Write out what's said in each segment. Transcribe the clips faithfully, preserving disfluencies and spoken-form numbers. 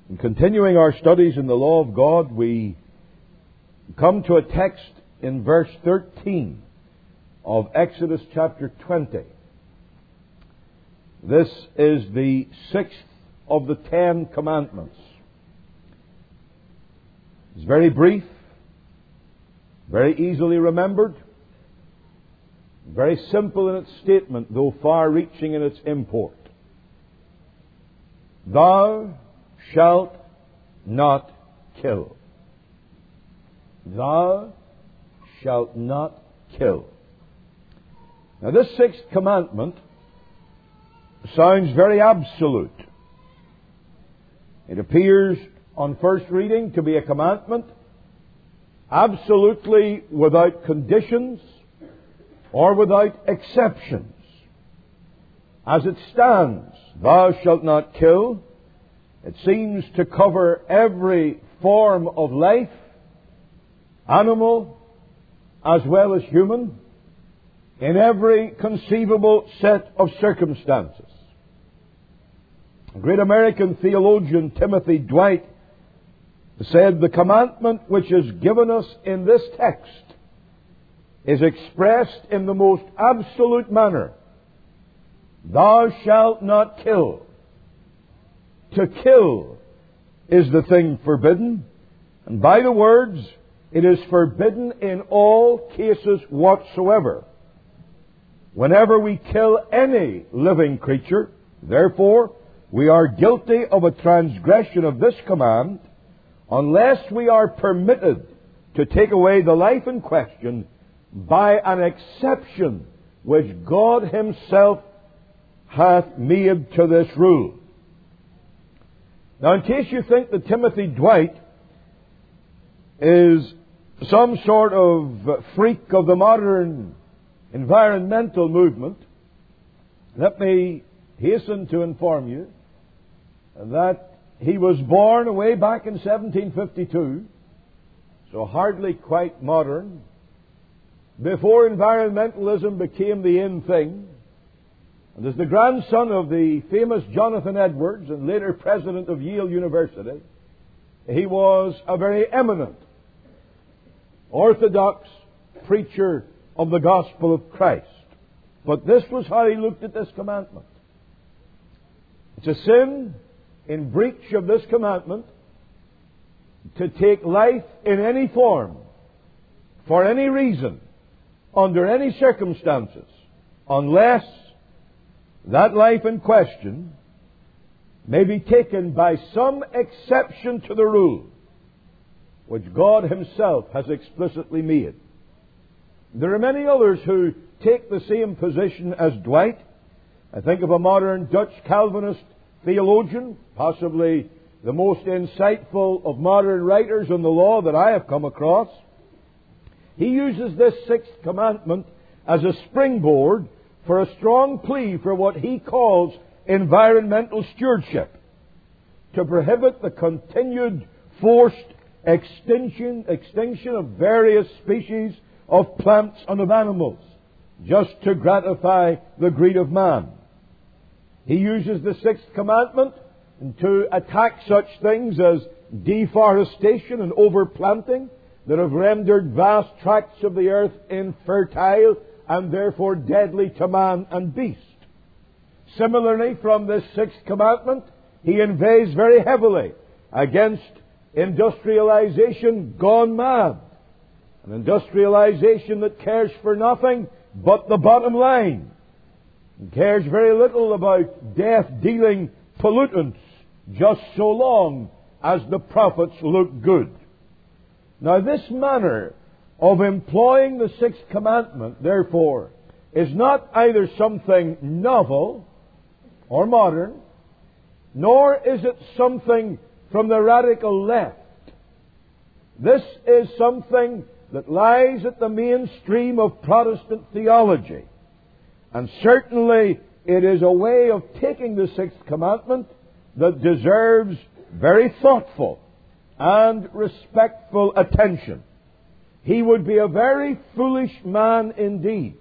In continuing our studies in the law of God, we come to a text in verse thirteen of Exodus chapter twenty. This is the sixth of the Ten Commandments. It's very brief, very easily remembered, very simple in its statement, though far-reaching in its import. Thou shalt not kill. Thou shalt not kill. Now, this sixth commandment sounds very absolute. It appears on first reading to be a commandment absolutely without conditions or without exceptions. As it stands, thou shalt not kill, it seems to cover every form of life, animal as well as human, in every conceivable set of circumstances. A great American theologian, Timothy Dwight, said, the commandment which is given us in this text is expressed in the most absolute manner. Thou shalt not kill. To kill is the thing forbidden, and by the words, it is forbidden in all cases whatsoever. Whenever we kill any living creature, therefore, we are guilty of a transgression of this command, unless we are permitted to take away the life in question by an exception which God Himself hath made to this rule. Now, in case you think that Timothy Dwight is some sort of freak of the modern environmental movement, let me hasten to inform you that he was born way back in seventeen fifty-two, so hardly quite modern, before environmentalism became the in thing, and as the grandson of the famous Jonathan Edwards and later president of Yale University, he was a very eminent orthodox preacher of the gospel of Christ. But this was how he looked at this commandment. It's a sin in breach of this commandment to take life in any form, for any reason, under any circumstances, unless that life in question may be taken by some exception to the rule which God Himself has explicitly made. There are many others who take the same position as Dwight. I think of a modern Dutch Calvinist theologian, possibly the most insightful of modern writers on the law that I have come across. He uses this sixth commandment as a springboard for a strong plea for what he calls environmental stewardship, to prohibit the continued forced extinction, extinction of various species of plants and of animals, just to gratify the greed of man. He uses the sixth commandment to attack such things as deforestation and overplanting that have rendered vast tracts of the earth infertile and therefore deadly to man and beast. Similarly, from this sixth commandment, he inveighs very heavily against industrialization gone mad. An industrialization that cares for nothing but the bottom line, and cares very little about death-dealing pollutants, just so long as the profits look good. Now, this manner of employing the sixth commandment, therefore, is not either something novel or modern, nor is it something from the radical left. This is something that lies at the mainstream of Protestant theology. And certainly it is a way of taking the sixth commandment that deserves very thoughtful and respectful attention. He would be a very foolish man indeed,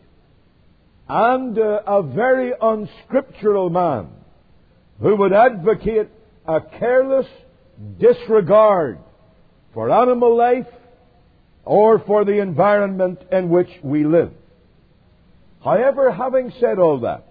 and uh, a very unscriptural man, who would advocate a careless disregard for animal life or for the environment in which we live. However, having said all that,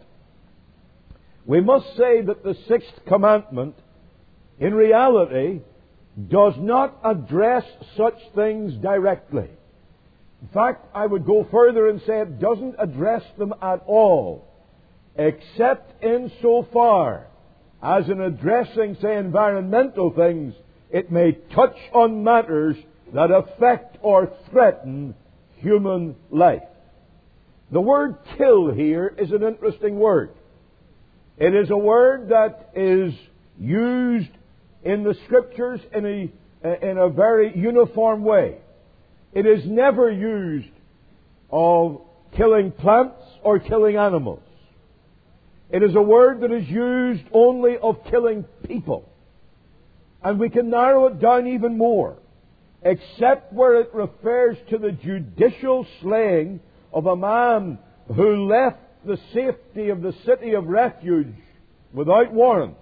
we must say that the sixth commandment, in reality, does not address such things directly. In fact, I would go further and say it doesn't address them at all, except insofar as in addressing, say, environmental things, it may touch on matters that affect or threaten human life. The word kill here is an interesting word. It is a word that is used in the Scriptures in a, in a very uniform way. It is never used of killing plants or killing animals. It is a word that is used only of killing people. And we can narrow it down even more, except where it refers to the judicial slaying of a man who left the safety of the city of refuge without warrant.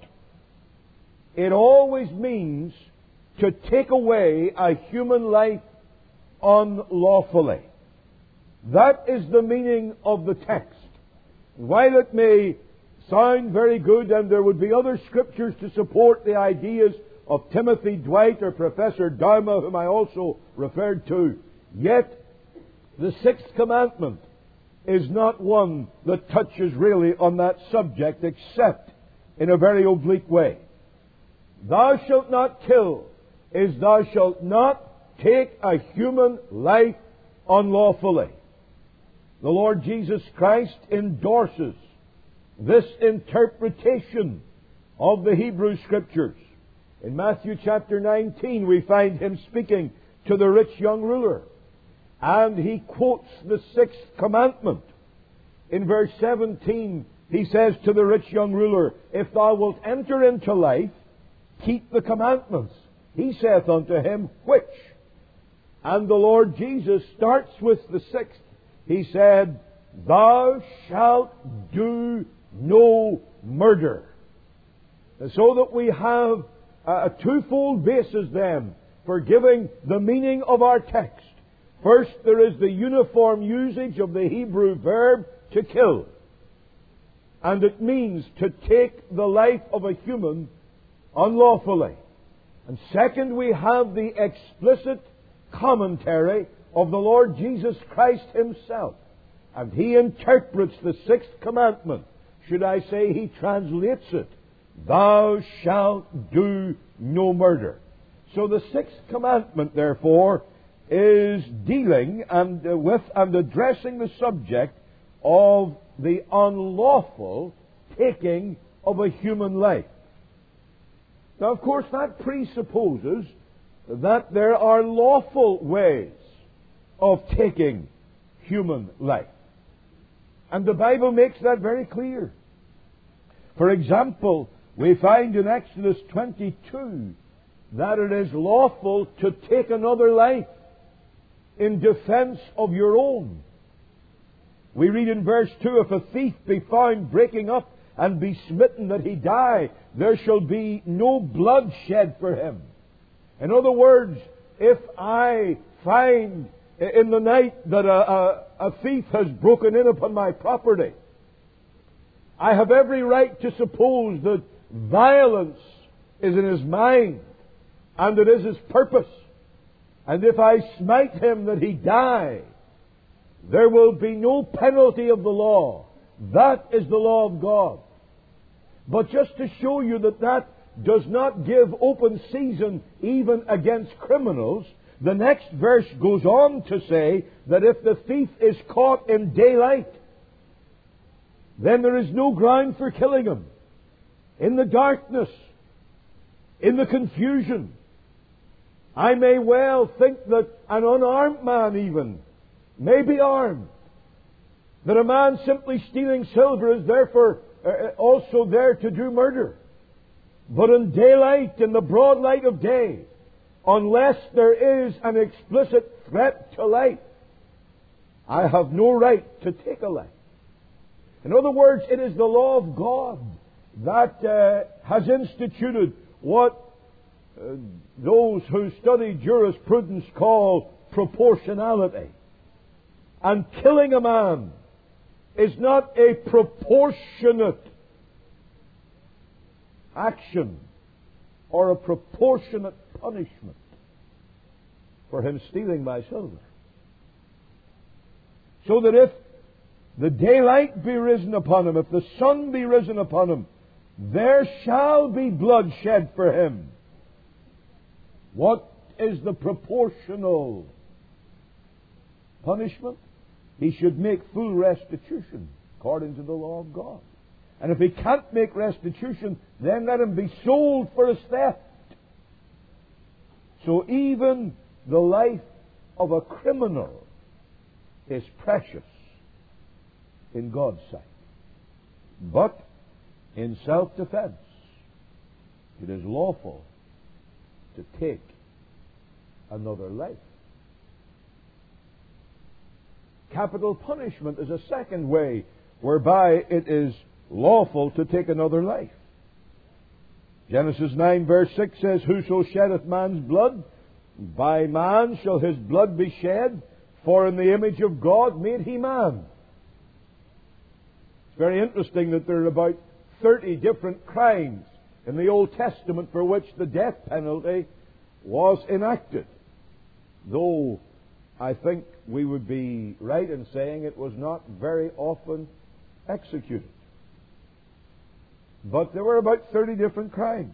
It always means to take away a human life unlawfully. That is the meaning of the text. While it may sound very good, and there would be other scriptures to support the ideas of Timothy Dwight or Professor Dowma, whom I also referred to, yet the sixth commandment is not one that touches really on that subject, except in a very oblique way. Thou shalt not kill is thou shalt not take a human life unlawfully. The Lord Jesus Christ endorses this interpretation of the Hebrew Scriptures. In Matthew chapter nineteen, we find Him speaking to the rich young ruler, and He quotes the sixth commandment. In verse seventeen, He says to the rich young ruler, If thou wilt enter into life, keep the commandments. He saith unto him, Which? And the Lord Jesus starts with the sixth. He said, Thou shalt do no murder. And so that we have a twofold basis then for giving the meaning of our text. First, there is the uniform usage of the Hebrew verb to kill. And it means to take the life of a human unlawfully. And second, we have the explicit commentary of the Lord Jesus Christ Himself. And He interprets the sixth commandment. Should I say He translates it? Thou shalt do no murder. So the sixth commandment, therefore, is dealing and uh, with and addressing the subject of the unlawful taking of a human life. Now, of course, that presupposes that there are lawful ways of taking human life. And the Bible makes that very clear. For example, we find in Exodus twenty-two that it is lawful to take another life in defense of your own. We read in verse two, If a thief be found breaking up and be smitten that he die, there shall be no blood shed for him. In other words, if I find in the night that a, a, a thief has broken in upon my property, I have every right to suppose that violence is in his mind, and it is his purpose. And if I smite him that he die, there will be no penalty of the law. That is the law of God. But just to show you that that does not give open season even against criminals, the next verse goes on to say that if the thief is caught in daylight, then there is no ground for killing him. In the darkness, in the confusion, I may well think that an unarmed man even may be armed. That a man simply stealing silver is therefore uh, also there to do murder. But in daylight, in the broad light of day, unless there is an explicit threat to life, I have no right to take a life. In other words, it is the law of God that uh, has instituted what uh, those who study jurisprudence call proportionality. And killing a man is not a proportionate action or a proportionate punishment for him stealing my silver. So that if the daylight be risen upon him, if the sun be risen upon him, there shall be blood shed for him. What is the proportional punishment? He should make full restitution according to the law of God. And if he can't make restitution, then let him be sold for his theft. So even the life of a criminal is precious in God's sight. But in self-defense, it is lawful to take another life. Capital punishment is a second way whereby it is lawful to take another life. Genesis nine verse six says, Whoso sheddeth man's blood, by man shall his blood be shed, for in the image of God made he man. It's very interesting that there are about thirty different crimes in the Old Testament for which the death penalty was enacted. Though I think we would be right in saying it was not very often executed. But there were about thirty different crimes.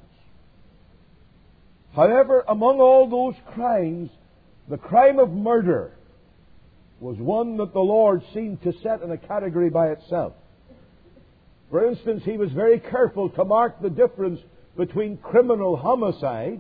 However, among all those crimes, the crime of murder was one that the Lord seemed to set in a category by itself. For instance, He was very careful to mark the difference between criminal homicide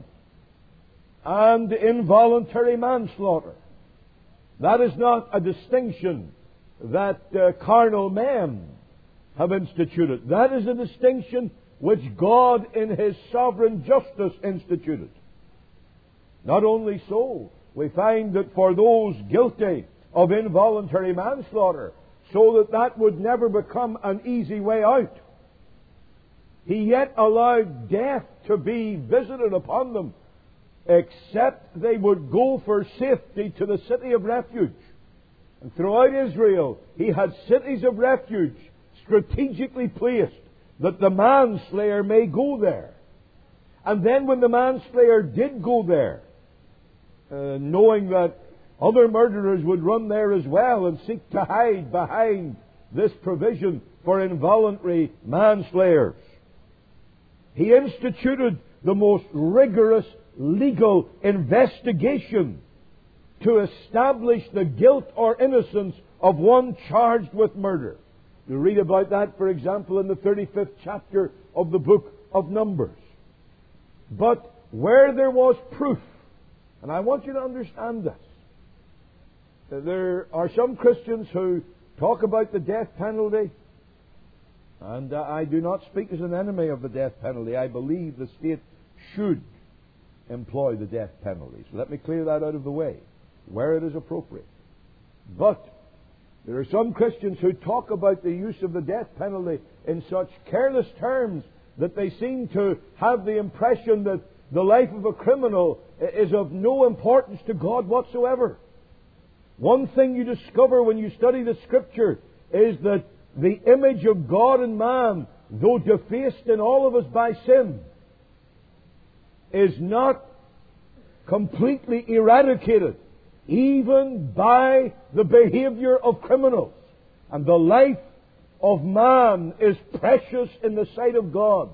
and involuntary manslaughter. That is not a distinction that uh, carnal men have instituted. That is a distinction which God in His sovereign justice instituted. Not only so, we find that for those guilty of involuntary manslaughter, so that that would never become an easy way out, He yet allowed death to be visited upon them, except they would go for safety to the city of refuge. And throughout Israel, He had cities of refuge strategically placed that the manslayer may go there. And then when the manslayer did go there, uh, knowing that other murderers would run there as well and seek to hide behind this provision for involuntary manslayers, He instituted the most rigorous legal investigation to establish the guilt or innocence of one charged with murder. You read about that, for example, in the thirty-fifth chapter of the book of Numbers. But where there was proof, and I want you to understand this, there are some Christians who talk about the death penalty, and uh, I do not speak as an enemy of the death penalty. I believe the state should employ the death penalty. So let me clear that out of the way, where it is appropriate. But there are some Christians who talk about the use of the death penalty in such careless terms that they seem to have the impression that the life of a criminal is of no importance to God whatsoever. One thing you discover when you study the Scripture is that the image of God in man, though defaced in all of us by sin, is not completely eradicated even by the behavior of criminals. And the life of man is precious in the sight of God.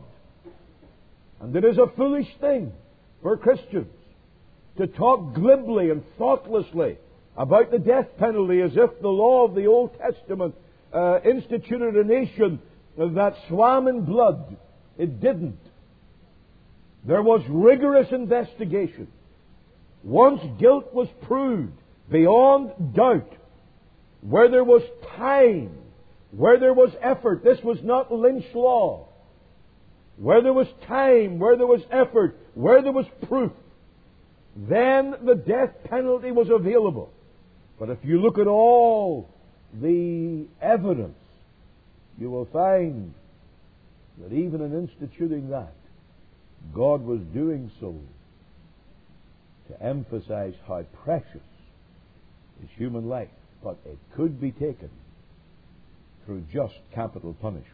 And it is a foolish thing for Christians to talk glibly and thoughtlessly about the death penalty as if the law of the Old Testament uh, instituted a nation that swam in blood. It didn't. There was rigorous investigation. Once guilt was proved beyond doubt, where there was time, where there was effort, this was not Lynch law, where there was time, where there was effort, where there was proof, then the death penalty was available. But if you look at all the evidence, you will find that even in instituting that, God was doing so to emphasize how precious is human life, but it could be taken through just capital punishment.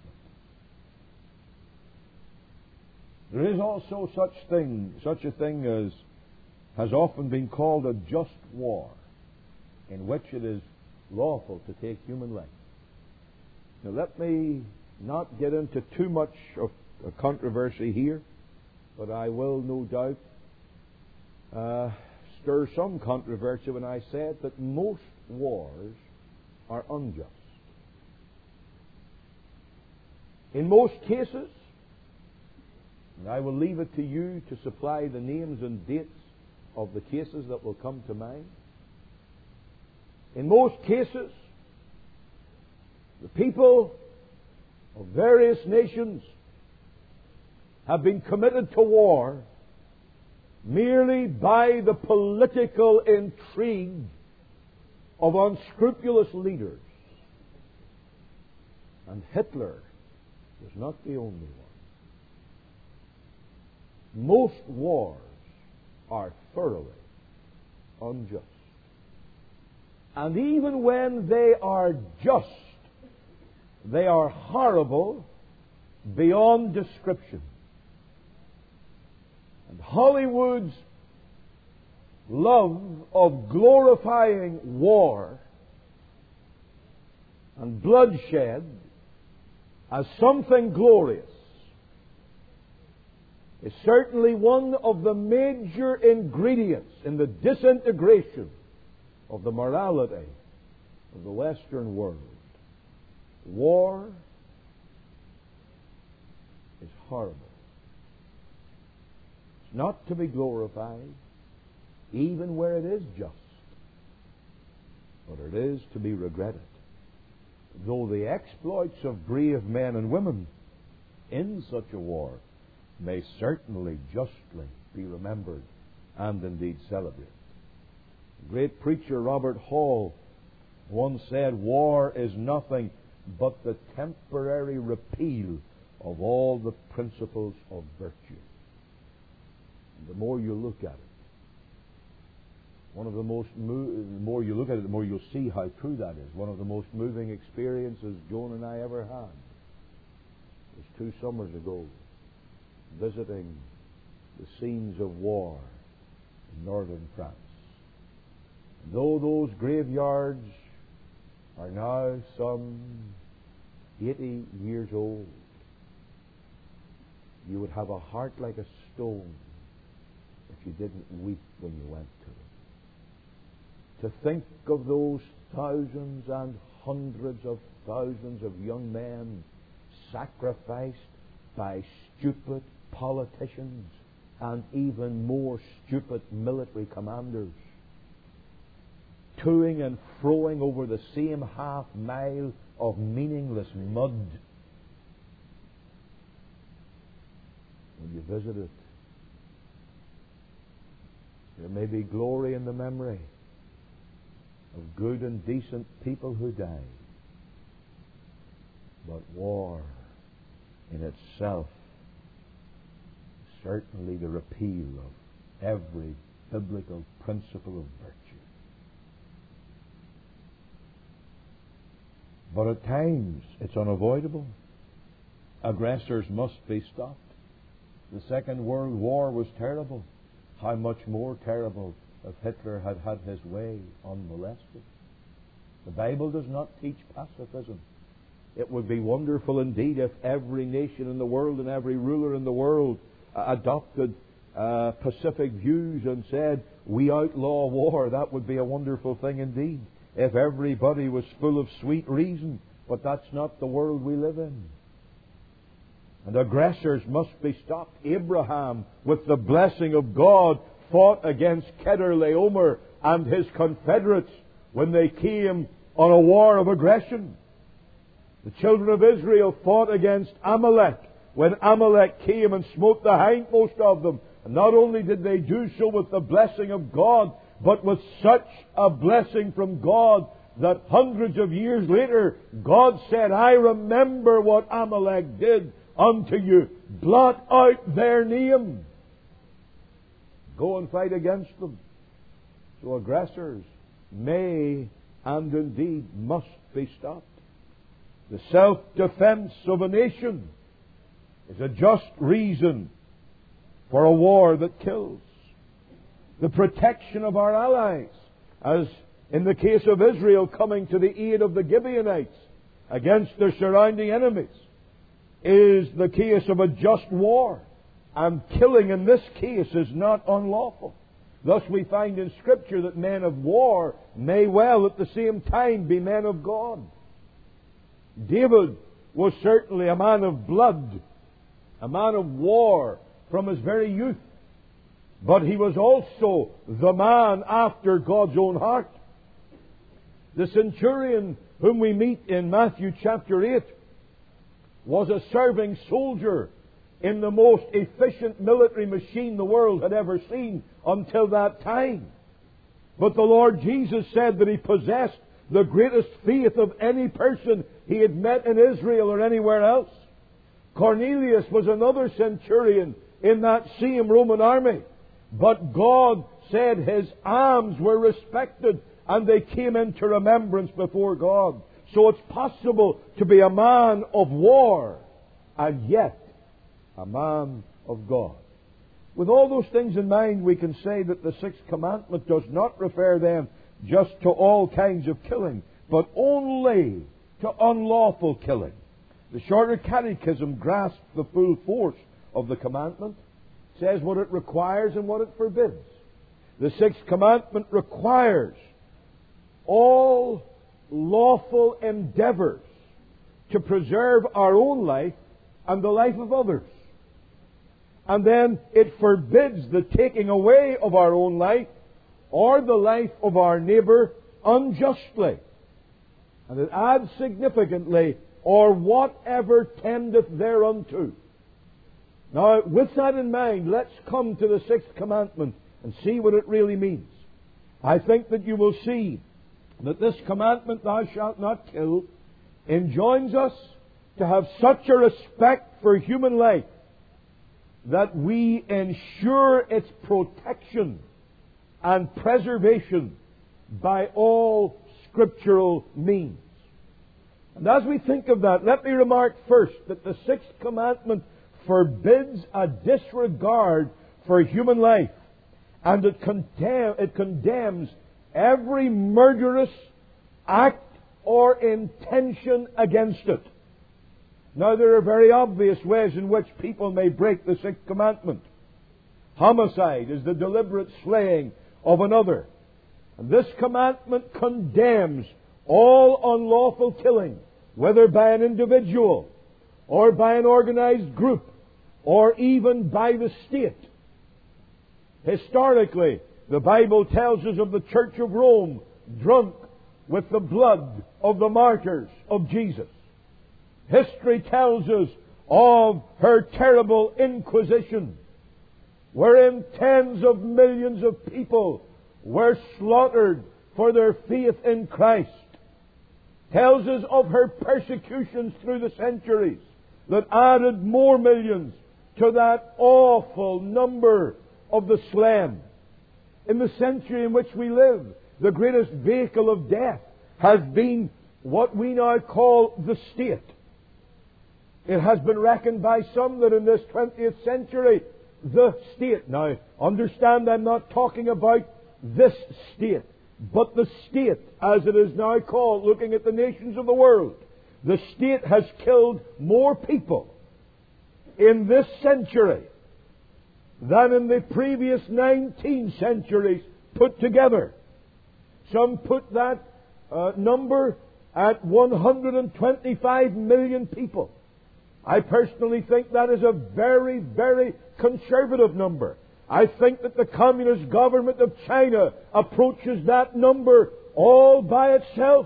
There is also such thing, such a thing as has often been called a just war, in which it is lawful to take human life. Now, let me not get into too much of a controversy here, but I will no doubt uh, stir some controversy when I say that most wars are unjust. In most cases, and I will leave it to you to supply the names and dates of the cases that will come to mind. In most cases, the people of various nations have been committed to war merely by the political intrigue of unscrupulous leaders. And Hitler was not the only one. Most wars are thoroughly unjust. And even when they are just, they are horrible beyond description. And Hollywood's love of glorifying war and bloodshed as something glorious is certainly one of the major ingredients in the disintegration of the morality of the Western world. War is horrible. It's not to be glorified, even where it is just, but it is to be regretted. Though the exploits of brave men and women in such a war may certainly justly be remembered and indeed celebrated. The great preacher Robert Hall once said, "War is nothing but the temporary repeal of all the principles of virtue." And the more you look at it, one of the most mo- the more you look at it, the more you'll see how true that is. One of the most moving experiences Joan and I ever had was two summers ago, visiting the scenes of war in northern France. And though those graveyards are now some eighty years old, you would have a heart like a stone if you didn't weep when you went to them. To think of those thousands and hundreds of thousands of young men sacrificed by stupid politicians and even more stupid military commanders, toing and froing over the same half mile of meaningless mud. When you visit it, there may be glory in the memory of good and decent people who died, but war in itself is certainly the repeal of every biblical principle of virtue. But at times it's unavoidable. Aggressors must be stopped. The Second World War was terrible. How much more terrible if Hitler had had his way unmolested. The Bible does not teach pacifism. It would be wonderful indeed if every nation in the world and every ruler in the world uh, adopted uh, pacific views and said, "We outlaw war." That would be a wonderful thing indeed, if everybody was full of sweet reason. But that's not the world we live in. And aggressors must be stopped. Abraham, with the blessing of God, fought against Kedorlaomer and his confederates when they came on a war of aggression. The children of Israel fought against Amalek when Amalek came and smote the hindmost of them. And not only did they do so with the blessing of God, but with such a blessing from God that hundreds of years later, God said, "I remember what Amalek did unto you. Blot out their name." Go and fight against them. So aggressors may and indeed must be stopped. The self-defense of a nation is a just reason for a war that kills. The protection of our allies, as in the case of Israel coming to the aid of the Gibeonites against their surrounding enemies, is the case of a just war. And killing in this case is not unlawful. Thus we find in Scripture that men of war may well at the same time be men of God. David was certainly a man of blood, a man of war from his very youth. But he was also the man after God's own heart. The centurion whom we meet in Matthew chapter eight was a serving soldier in the most efficient military machine the world had ever seen until that time. But the Lord Jesus said that he possessed the greatest faith of any person he had met in Israel or anywhere else. Cornelius was another centurion in that same Roman army. But God said his alms were respected and they came into remembrance before God. So it's possible to be a man of war and yet a man of God. With all those things in mind, we can say that the sixth commandment does not refer then just to all kinds of killing, but only to unlawful killing. The Shorter Catechism grasps the full force of the commandment, says what it requires and what it forbids. The sixth commandment requires all lawful endeavors to preserve our own life and the life of others. And then it forbids the taking away of our own life or the life of our neighbour unjustly. And it adds significantly, or whatever tendeth thereunto. Now, with that in mind, let's come to the sixth commandment and see what it really means. I think that you will see that this commandment, thou shalt not kill, enjoins us to have such a respect for human life that we ensure its protection and preservation by all scriptural means. And as we think of that, let me remark first that the sixth commandment forbids a disregard for human life, and it, condemn, it condemns every murderous act or intention against it. Now, there are very obvious ways in which people may break the sixth commandment. Homicide is the deliberate slaying of another. And this commandment condemns all unlawful killing, whether by an individual or by an organized group or even by the state. Historically, the Bible tells us of the Church of Rome drunk with the blood of the martyrs of Jesus. History tells us of her terrible Inquisition, wherein tens of millions of people were slaughtered for their faith in Christ. Tells us of her persecutions through the centuries that added more millions to that awful number of the slain. In the century in which we live, the greatest vehicle of death has been what we now call the state. It has been reckoned by some that in this twentieth century, the state, now understand I'm not talking about this state, but the state as it is now called, looking at the nations of the world, the state has killed more people in this century than in the previous nineteen centuries put together. Some put that uh, number at one hundred twenty-five million people. I personally think that is a very, very conservative number. I think that the Communist government of China approaches that number all by itself.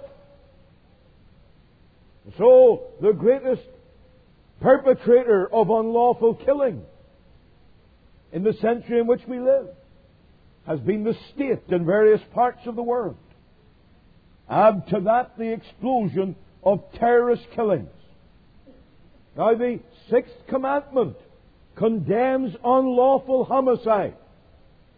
So, the greatest perpetrator of unlawful killing in the century in which we live has been the state in various parts of the world. Add to that the explosion of terrorist killings. Now, the sixth commandment condemns unlawful homicide.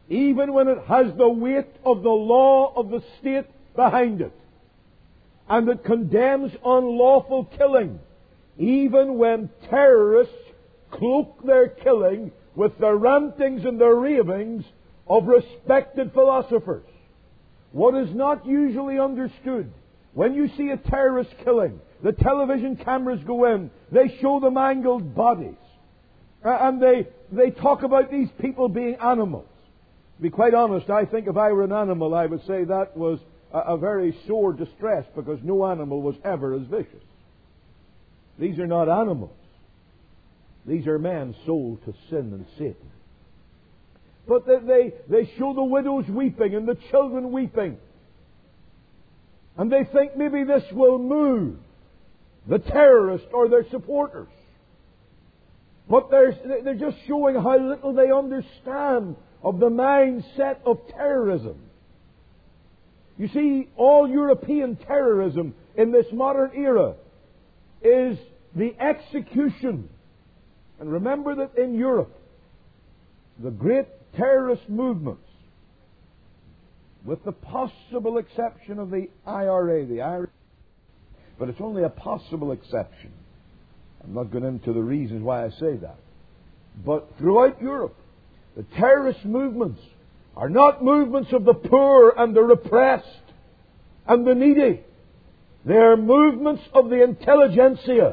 even when it has the weight of the law of the state behind it, and it condemns unlawful killing, even when terrorists cloak their killing with the rantings and the ravings of respected philosophers. What is not usually understood, when you see a terrorist killing, the television cameras go in, they show the mangled bodies, uh, and they, they talk about these people being animals. To be quite honest, I think if I were an animal, I would say that was a, a very sore distress, because no animal was ever as vicious. These are not animals. These are men sold to sin and Satan. But they, they, they show the widows weeping and the children weeping. And they think maybe this will move the terrorists or their supporters. But they're, they're just showing how little they understand of the mindset of terrorism. You see, all European terrorism in this modern era is the execution. And remember that in Europe, the great terrorist movements, with the possible exception of the I R A, the Irish, but it's only a possible exception. I'm not going into the reasons why I say that. But throughout Europe, the terrorist movements are not movements of the poor and the repressed and the needy. They are movements of the intelligentsia.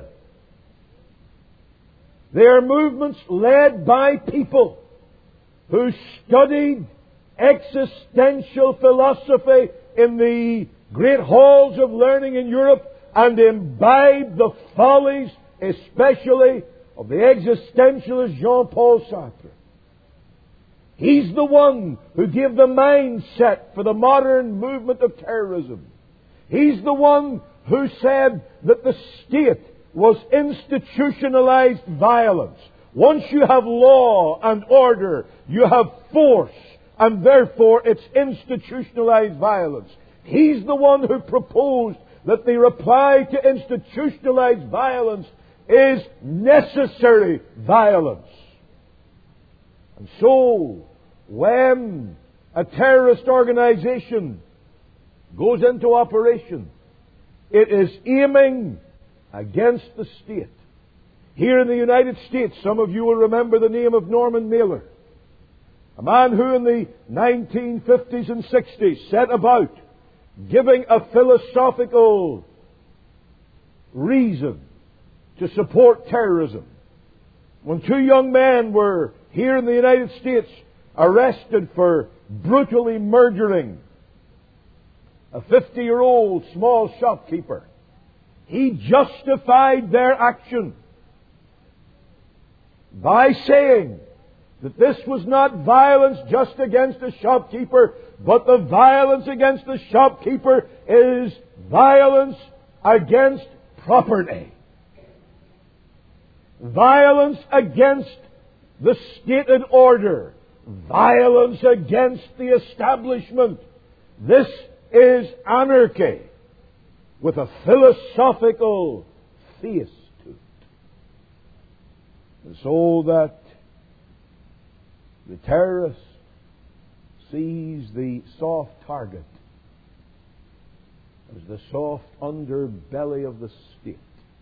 They are movements led by people who studied existential philosophy in the great halls of learning in Europe and imbibed the follies, especially of the existentialist Jean-Paul Sartre. He's the one who gave the mindset for the modern movement of terrorism. He's the one who said that the state was institutionalized violence. Once you have law and order, you have force, and therefore it's institutionalized violence. He's the one who proposed that the reply to institutionalized violence is necessary violence. And so, when a terrorist organization goes into operation, it is aiming against the state. Here in the United States, some of you will remember the name of Norman Mailer, a man who in the nineteen fifties and sixties set about giving a philosophical reason to support terrorism. When two young men were here in the United States arrested for brutally murdering a fifty-year-old small shopkeeper, he justified their action by saying that this was not violence just against a shopkeeper, but the violence against the shopkeeper is violence against property. Violence against the stated order. Violence against the establishment. This is anarchy with a philosophical face to it. And so that the terrorist sees the soft target as the soft underbelly of the state.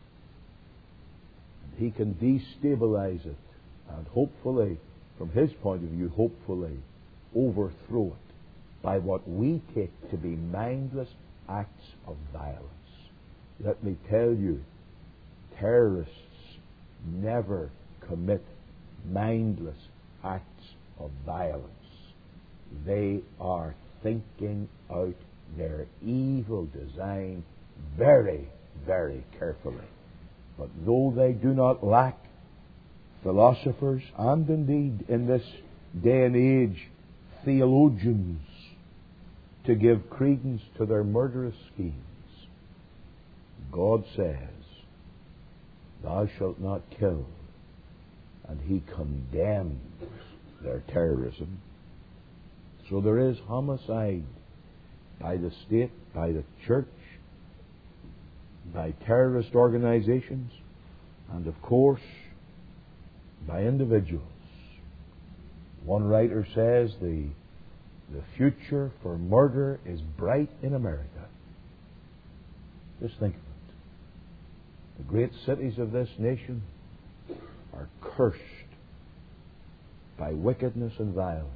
And he can destabilize it and hopefully, from his point of view, hopefully overthrow it by what we take to be mindless acts of violence. Let me tell you, terrorists never commit mindless acts of violence. They are thinking out their evil design very, very carefully. But though they do not lack philosophers, and indeed in this day and age theologians, to give credence to their murderous schemes, God says, "Thou shalt not kill," and He condemns their terrorism. So there is homicide by the state, by the church, by terrorist organizations, and of course by individuals. One writer says the The future for murder is bright in America. Just think of it. The great cities of this nation are cursed by wickedness and violence.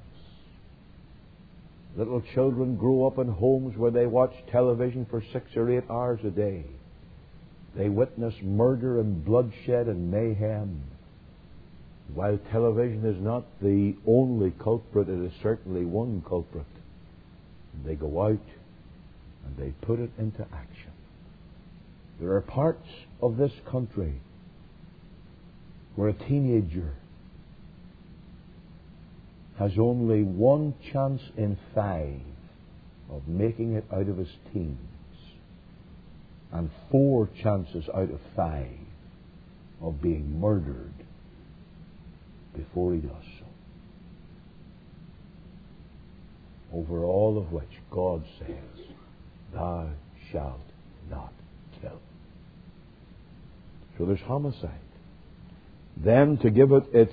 Little children grow up in homes where they watch television for six or eight hours a day. They witness murder and bloodshed and mayhem. While television is not the only culprit, it is certainly one culprit. They go out and they put it into action. There are parts of this country where a teenager has only one chance in five of making it out of his teens, and four chances out of five of being murdered before he does so. Over all of which God says, "Thou shalt not kill." So there's homicide. Then, to give it its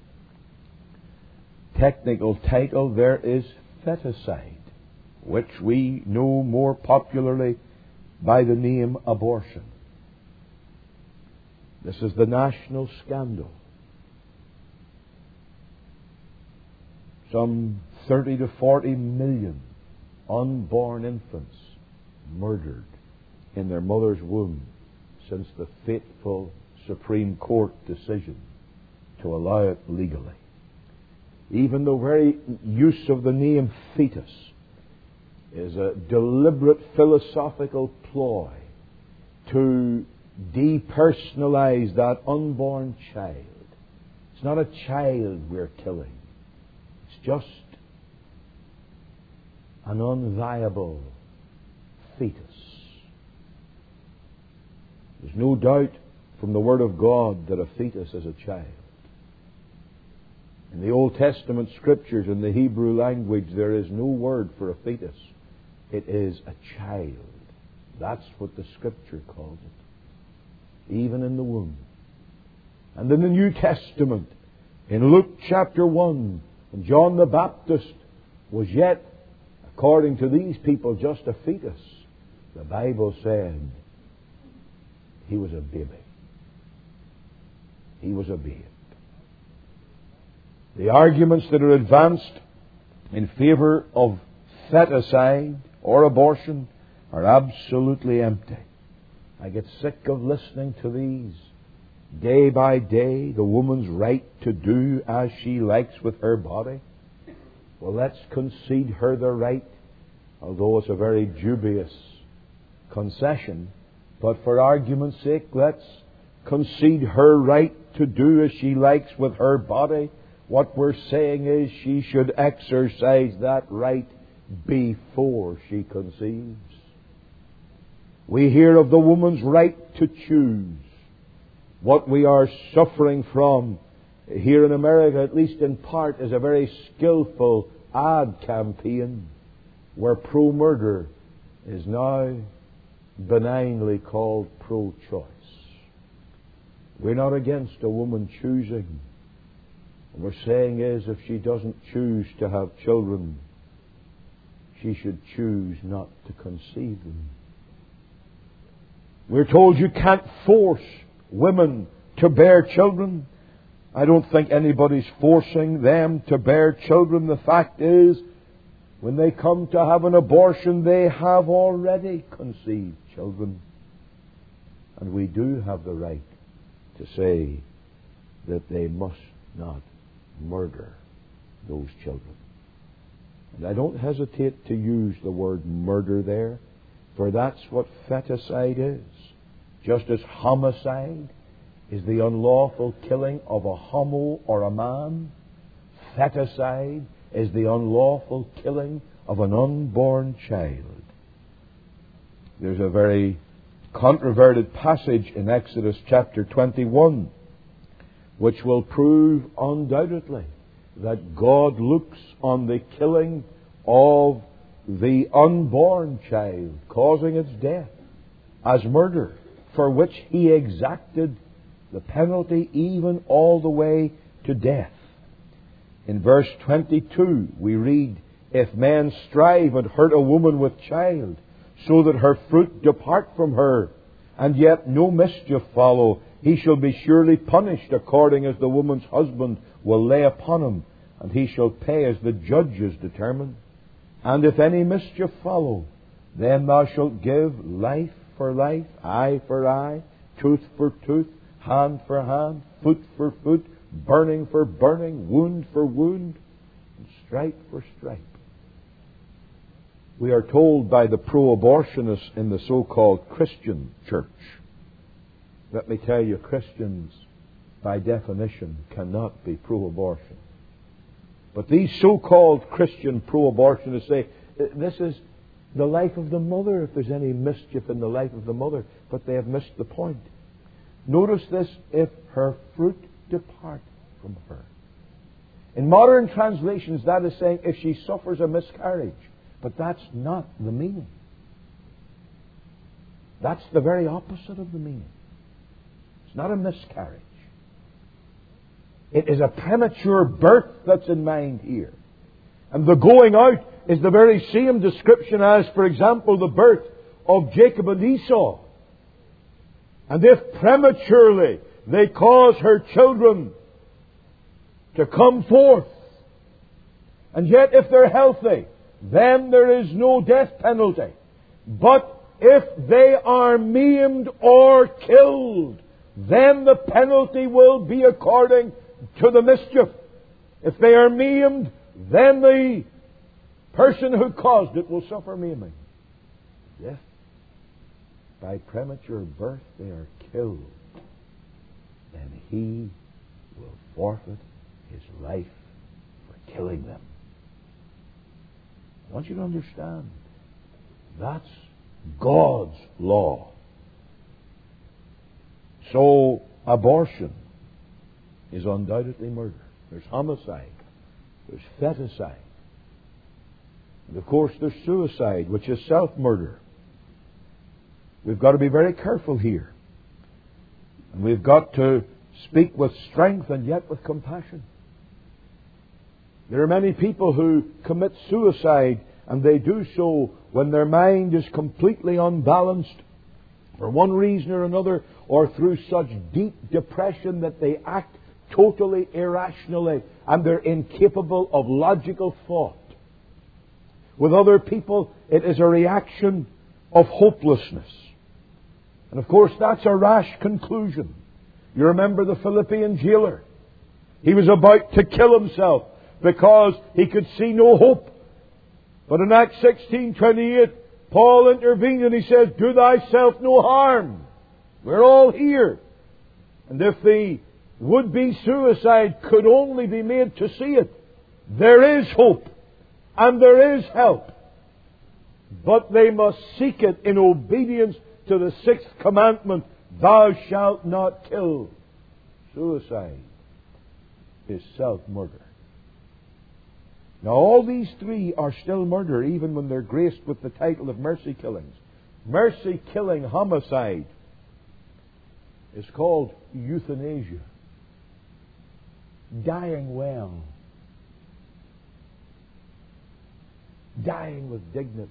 technical title, there is feticide, which we know more popularly by the name abortion. This is the national scandal. Some thirty to forty million unborn infants murdered in their mother's womb since the fateful Supreme Court decision to allow it legally. Even the very use of the name fetus is a deliberate philosophical ploy to depersonalize that unborn child. It's not a child we're killing. It's just an unviable fetus. There's no doubt from the Word of God that a fetus is a child. In the Old Testament Scriptures, in the Hebrew language, there is no word for a fetus. It is a child. That's what the Scripture calls it. Even in the womb. And in the New Testament, in Luke chapter one, when John the Baptist was yet, according to these people, just a fetus, the Bible said he was a baby. He was a babe. The arguments that are advanced in favor of feticide or abortion are absolutely empty. I get sick of listening to these day by day. The woman's right to do as she likes with her body. Well, let's concede her the right, although it's a very dubious concession. But for argument's sake, let's concede her right to do as she likes with her body. What we're saying is she should exercise that right before she conceives. We hear of the woman's right to choose. What we are suffering from here in America, at least in part, is a very skillful ad campaign where pro-murder is now benignly called pro-choice. We're not against a woman choosing. What we're saying is, if she doesn't choose to have children, she should choose not to conceive them. We're told you can't force women to bear children. I don't think anybody's forcing them to bear children. The fact is, when they come to have an abortion, they have already conceived children. And we do have the right to say that they must not murder those children. And I don't hesitate to use the word murder there, for that's what feticide is. Just as homicide is the unlawful killing of a homo or a man, feticide is the unlawful killing of an unborn child. There's a very controverted passage in Exodus chapter twenty-one which will prove undoubtedly that God looks on the killing of the unborn child, causing its death, as murder, for which He exacted the penalty even all the way to death. In verse twenty-two, we read If men strive and hurt a woman with child, so that her fruit depart from her, and yet no mischief follow, he shall be surely punished according as the woman's husband will lay upon him, and he shall pay as the judges determine. And if any mischief follow, then thou shalt give life for life, eye for eye, tooth for tooth, hand for hand, foot for foot, burning for burning, wound for wound, and stripe for stripe. We are told by the pro-abortionists in the so-called Christian church. Let me tell you, Christians, by definition, cannot be pro-abortion. But these so-called Christian pro-abortionists say, this is the life of the mother, if there's any mischief in the life of the mother. But they have missed the point. Notice this, if her fruit depart from her. In modern translations, that is saying if she suffers a miscarriage. But that's not the meaning. That's the very opposite of the meaning. It's not a miscarriage. It is a premature birth that's in mind here. And the going out is the very same description as, for example, the birth of Jacob and Esau. And if prematurely they cause her children to come forth, and yet if they're healthy, then there is no death penalty. But if they are maimed or killed, then the penalty will be according to the mischief. If they are maimed, then the person who caused it will suffer maiming. If by premature birth they are killed, then he will forfeit his life for killing them. I want you to understand, that's God's law. So, abortion is undoubtedly murder. There's homicide. There's feticide. And of course, there's suicide, which is self-murder. We've got to be very careful here. And we've got to speak with strength and yet with compassion. There are many people who commit suicide, and they do so when their mind is completely unbalanced for one reason or another, or through such deep depression that they act totally irrationally and they're incapable of logical thought. With other people, it is a reaction of hopelessness. And of course, that's a rash conclusion. You remember the Philippian jailer. He was about to kill himself because he could see no hope. But in Acts sixteen twenty-eight, Paul intervened and he says, "Do thyself no harm. We're all here." And if the would-be suicide could only be made to see it, there is hope and there is help. But they must seek it in obedience to the sixth commandment, "Thou shalt not kill." Suicide is self-murder. Now, all these three are still murder, even when they're graced with the title of mercy killings. Mercy killing homicide is called euthanasia. Dying well. Dying with dignity.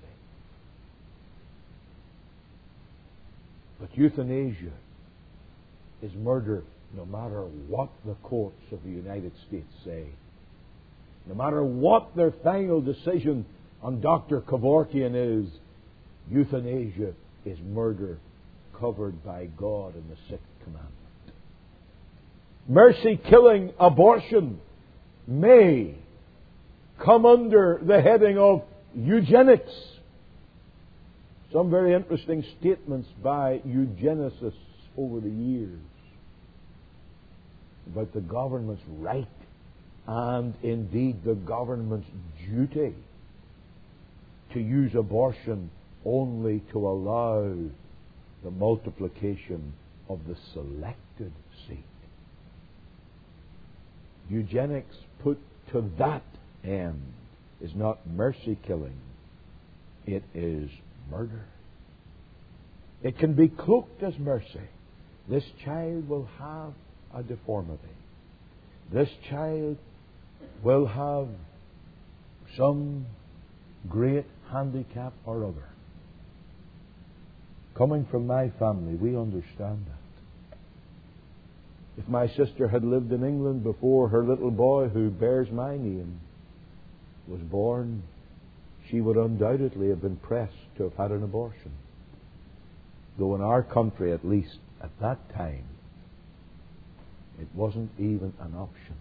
But euthanasia is murder no matter what the courts of the United States say. No matter what their final decision on Doctor Kevorkian is, euthanasia is murder covered by God in the sixth commandment. Mercy-killing abortion may come under the heading of eugenics. Some very interesting statements by eugenicists over the years about the government's right and indeed the government's duty to use abortion only to allow the multiplication of the selected seed. Eugenics put to that end is not mercy killing, it is murder. It can be cloaked as mercy. This child will have a deformity. This child will have some great handicap or other. Coming from my family, we understand that. If my sister had lived in England before her little boy, who bears my name, was born, she would undoubtedly have been pressed to have had an abortion. Though in our country, at least at that time, it wasn't even an option.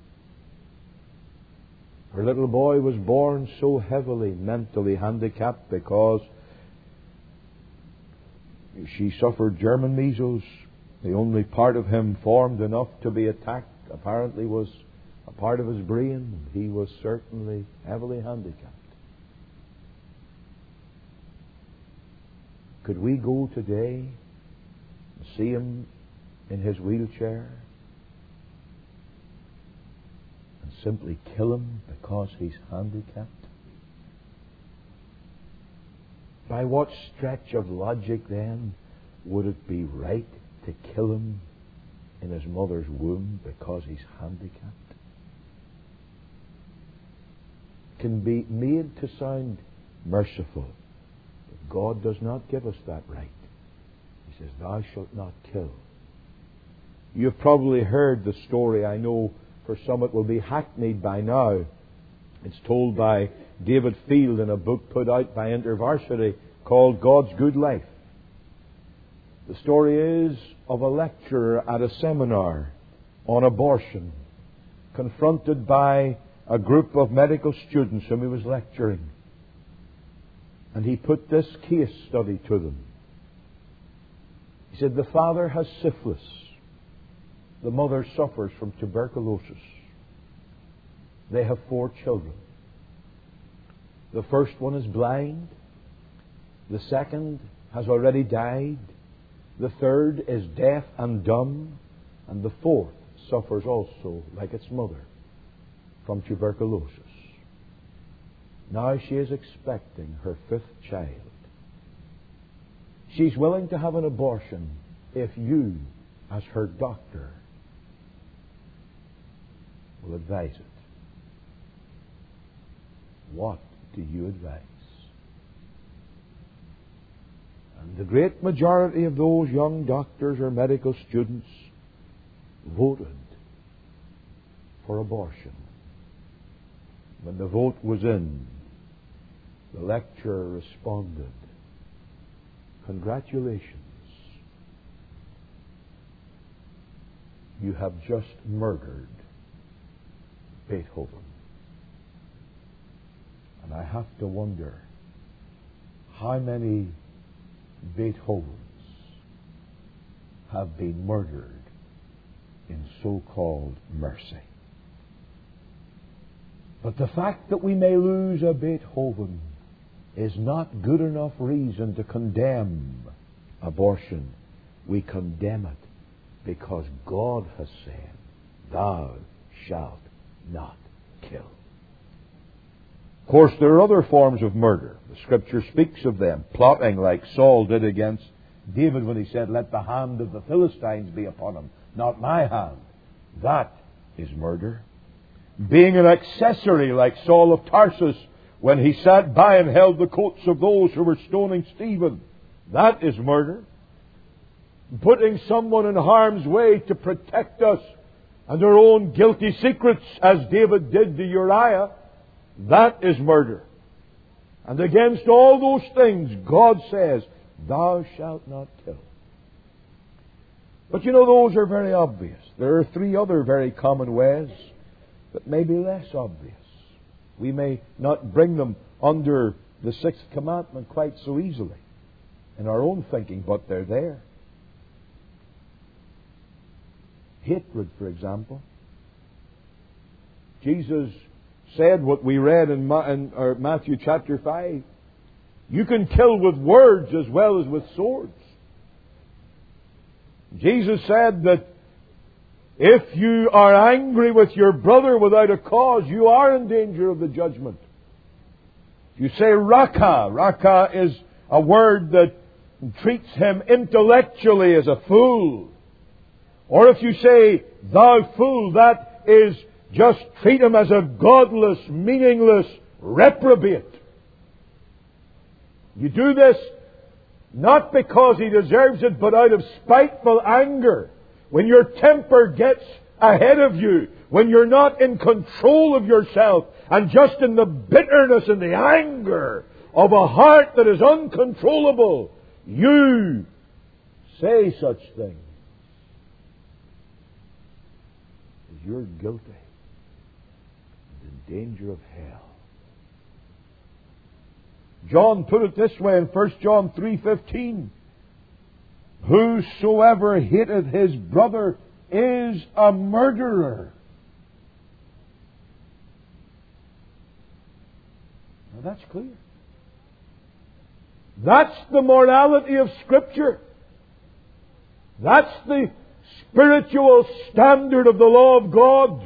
Her little boy was born so heavily mentally handicapped because she suffered German measles. The only part of him formed enough to be attacked apparently was a part of his brain. He was certainly heavily handicapped. Could we go today and see him in his wheelchair and simply kill him because he's handicapped? By what stretch of logic, then, would it be right to kill him in his mother's womb because he's handicapped? It can be made to sound merciful, but God does not give us that right. He says, "Thou shalt not kill." You've probably heard the story. I know for some it will be hackneyed by now. It's told by David Field in a book put out by InterVarsity called God's Good Life. The story is of a lecturer at a seminar on abortion, confronted by a group of medical students whom he was lecturing. And he put this case study to them. He said, the father has syphilis. The mother suffers from tuberculosis. They have four children. The first one is blind. The second has already died. The third is deaf and dumb. And the fourth suffers also, like its mother, from tuberculosis. Now she is expecting her fifth child. She's willing to have an abortion if you, as her doctor, will advise it. What do you advise? And the great majority of those young doctors or medical students voted for abortion. When the vote was in, the lecturer responded, "Congratulations. You have just murdered Beethoven." And I have to wonder how many Beethovens have been murdered in so-called mercy. But the fact that we may lose a Beethoven is not good enough reason to condemn abortion. We condemn it because God has said, "Thou shalt not kill." Of course, there are other forms of murder. The Scripture speaks of them. Plotting like Saul did against David when he said, "Let the hand of the Philistines be upon him, not my hand." That is murder. Being an accessory like Saul of Tarsus when he sat by and held the coats of those who were stoning Stephen. That is murder. Putting someone in harm's way to protect us and our own guilty secrets, as David did to Uriah, that is murder. And against all those things, God says, "Thou shalt not kill." But you know, those are very obvious. There are three other very common ways that may be less obvious. We may not bring them under the sixth commandment quite so easily in our own thinking, but they're there. Hatred, for example. Jesus said what we read in, Ma- in or Matthew chapter five. You can kill with words as well as with swords. Jesus said that if you are angry with your brother without a cause, you are in danger of the judgment. If you say raka, raka is a word that treats him intellectually as a fool. Or if you say, "Thou fool," that is just treat him as a godless, meaningless reprobate. You do this not because he deserves it, but out of spiteful anger. When your temper gets ahead of you, when you're not in control of yourself, and just in the bitterness and the anger of a heart that is uncontrollable, you say such things. You're guilty and in danger of hell. John put it this way in First John three fifteen. Whosoever hateth his brother is a murderer. Now that's clear. That's the morality of Scripture. That's the spiritual standard of the law of God.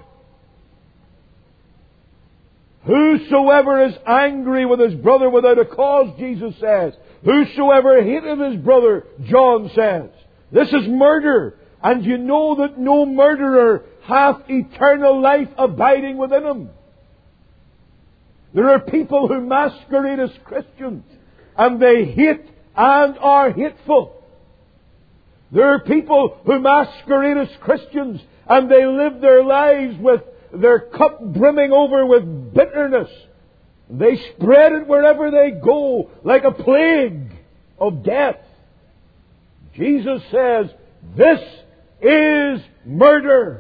Whosoever is angry with his brother without a cause, Jesus says. Whosoever hateth his brother, John says. This is murder. And you know that no murderer hath eternal life abiding within him. There are people who masquerade as Christians, and they hate and are hateful. There are people who masquerade as Christians, and they live their lives with their cup brimming over with bitterness. They spread it wherever they go, like a plague of death. Jesus says, this is murder.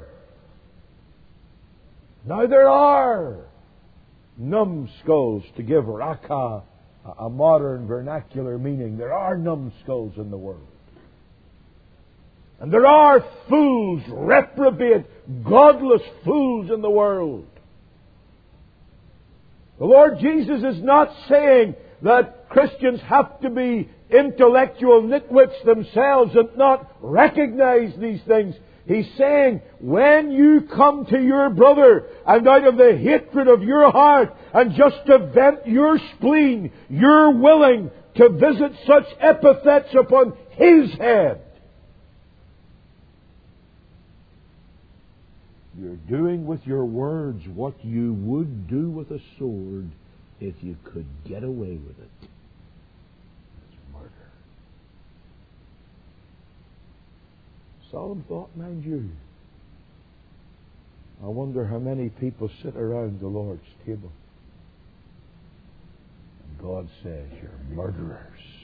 Now there are numbskulls, to give raka a modern vernacular meaning. There are numbskulls in the world. And there are fools, reprobate, godless fools in the world. The Lord Jesus is not saying that Christians have to be intellectual nitwits themselves and not recognize these things. He's saying, when you come to your brother and out of the hatred of your heart and just to vent your spleen, you're willing to visit such epithets upon his head, you're doing with your words what you would do with a sword if you could get away with it. It's murder. Solemn thought, mind you. I wonder how many people sit around the Lord's table. And God says, you're murderers.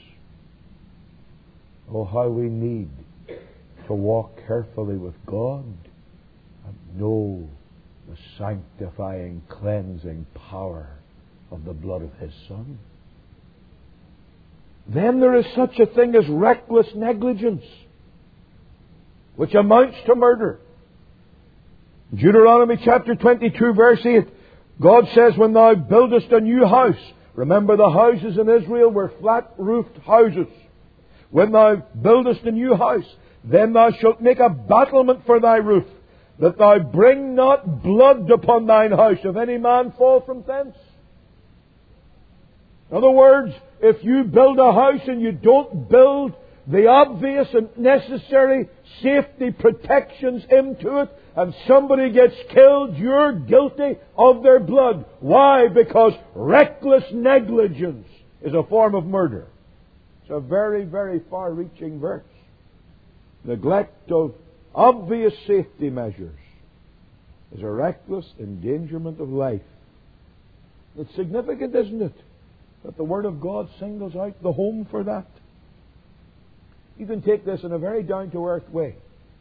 Oh, how we need to walk carefully with God and know the sanctifying, cleansing power of the blood of His Son. Then there is such a thing as reckless negligence, which amounts to murder. Deuteronomy chapter twenty-two, verse eight, God says, when thou buildest a new house, remember the houses in Israel were flat-roofed houses. When thou buildest a new house, then thou shalt make a battlement for thy roof, that thou bring not blood upon thine house, if any man fall from thence. In other words, if you build a house and you don't build the obvious and necessary safety protections into it, and somebody gets killed, you're guilty of their blood. Why? Because reckless negligence is a form of murder. It's a very, very far-reaching verse. Neglect of obvious safety measures is a reckless endangerment of life. It's significant, isn't it, that the Word of God singles out the home for that? You can take this in a very down-to-earth way.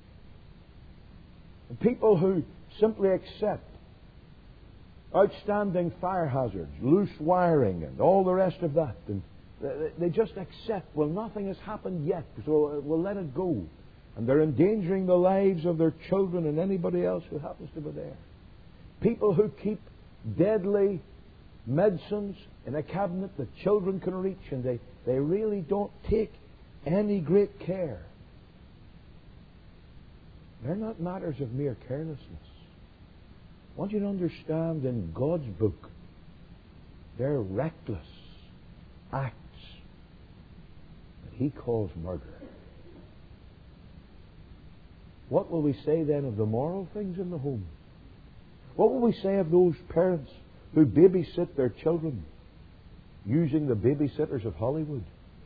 People who simply accept outstanding fire hazards, loose wiring, and all the rest of that, and they just accept, well, nothing has happened yet, so we'll let it go. And they're endangering the lives of their children and anybody else who happens to be there. People who keep deadly medicines in a cabinet that children can reach, and they, they really don't take any great care. They're not matters of mere carelessness. I want you to understand, in God's book, they're reckless acts that He calls murder. What will we say then of the moral things in the home? What will we say of those parents who babysit their children using the babysitters of Hollywood,